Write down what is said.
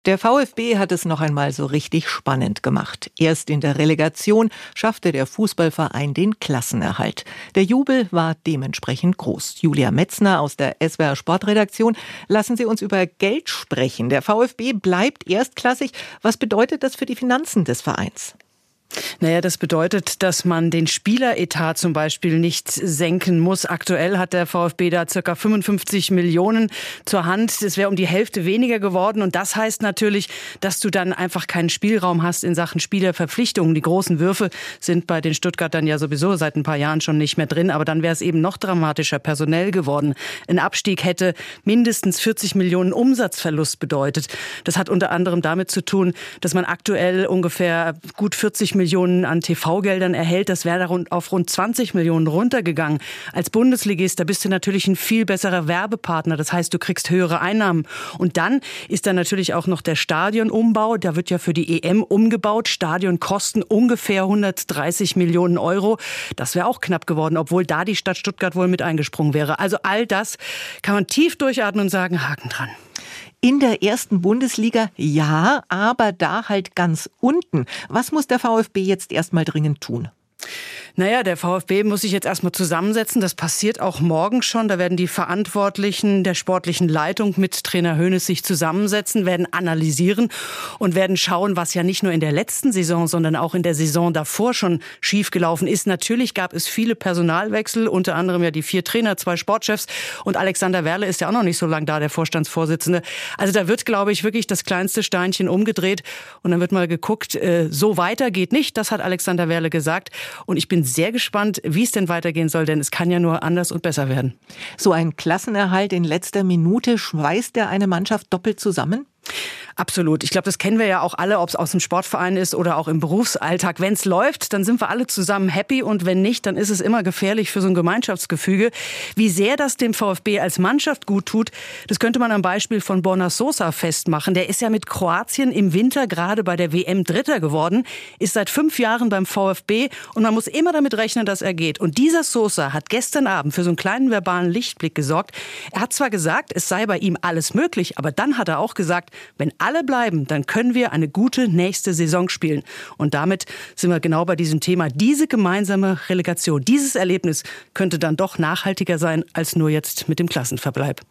Der VfB hat es noch einmal so richtig spannend gemacht. Erst in der Relegation schaffte der Fußballverein den Klassenerhalt. Der Jubel war dementsprechend groß. Julia Metzner aus der SWR Sportredaktion. Lassen Sie uns über Geld sprechen. Der VfB bleibt erstklassig. Was bedeutet das für die Finanzen des Vereins? Naja, das bedeutet, dass man den Spieleretat zum Beispiel nicht senken muss. Aktuell hat der VfB da ca. 55 Millionen zur Hand. Es wäre um die Hälfte weniger geworden. Und das heißt natürlich, dass du dann einfach keinen Spielraum hast in Sachen Spielerverpflichtungen. Die großen Würfe sind bei den Stuttgartern ja sowieso seit ein paar Jahren schon nicht mehr drin. Aber dann wäre es eben noch dramatischer personell geworden. Ein Abstieg hätte mindestens 40 Millionen Umsatzverlust bedeutet. Das hat unter anderem damit zu tun, dass man aktuell ungefähr gut 40 Millionen an TV-Geldern erhält. Das wäre auf rund 20 Millionen runtergegangen. Als Bundesligist, da bist du natürlich ein viel besserer Werbepartner. Das heißt, du kriegst höhere Einnahmen. Und dann ist da natürlich auch noch der Stadionumbau. Da wird ja für die EM umgebaut. Stadionkosten ungefähr 130 Millionen Euro. Das wäre auch knapp geworden, obwohl da die Stadt Stuttgart wohl mit eingesprungen wäre. Also all das kann man tief durchatmen und sagen, Haken dran. In der ersten Bundesliga, ja, aber da halt ganz unten. Was muss der VfB jetzt erstmal dringend tun? Naja, der VfB muss sich jetzt erstmal zusammensetzen. Das passiert auch morgen schon. Da werden die Verantwortlichen der sportlichen Leitung mit Trainer Hoeneß sich zusammensetzen, werden analysieren und werden schauen, was ja nicht nur in der letzten Saison, sondern auch in der Saison davor schon schiefgelaufen ist. Natürlich gab es viele Personalwechsel, unter anderem ja die 4 Trainer, 2 Sportchefs und Alexander Werle ist ja auch noch nicht so lange da, der Vorstandsvorsitzende. Also da wird, glaube ich, wirklich das kleinste Steinchen umgedreht und dann wird mal geguckt, so weiter geht nicht. Das hat Alexander Werle gesagt und ich bin sehr gespannt, wie es denn weitergehen soll, denn es kann ja nur anders und besser werden. So ein Klassenerhalt in letzter Minute, schweißt der eine Mannschaft doppelt zusammen? Absolut. Ich glaube, das kennen wir ja auch alle, ob es aus dem Sportverein ist oder auch im Berufsalltag. Wenn es läuft, dann sind wir alle zusammen happy und wenn nicht, dann ist es immer gefährlich für so ein Gemeinschaftsgefüge. Wie sehr das dem VfB als Mannschaft gut tut, das könnte man am Beispiel von Borna Sosa festmachen. Der ist ja mit Kroatien im Winter gerade bei der WM Dritter geworden, ist seit 5 Jahren beim VfB und man muss immer damit rechnen, dass er geht. Und dieser Sosa hat gestern Abend für so einen kleinen verbalen Lichtblick gesorgt. Er hat zwar gesagt, es sei bei ihm alles möglich, aber dann hat er auch gesagt, wenn alle bleiben, dann können wir eine gute nächste Saison spielen. Und damit sind wir genau bei diesem Thema. Diese gemeinsame Relegation, dieses Erlebnis könnte dann doch nachhaltiger sein als nur jetzt mit dem Klassenverbleib.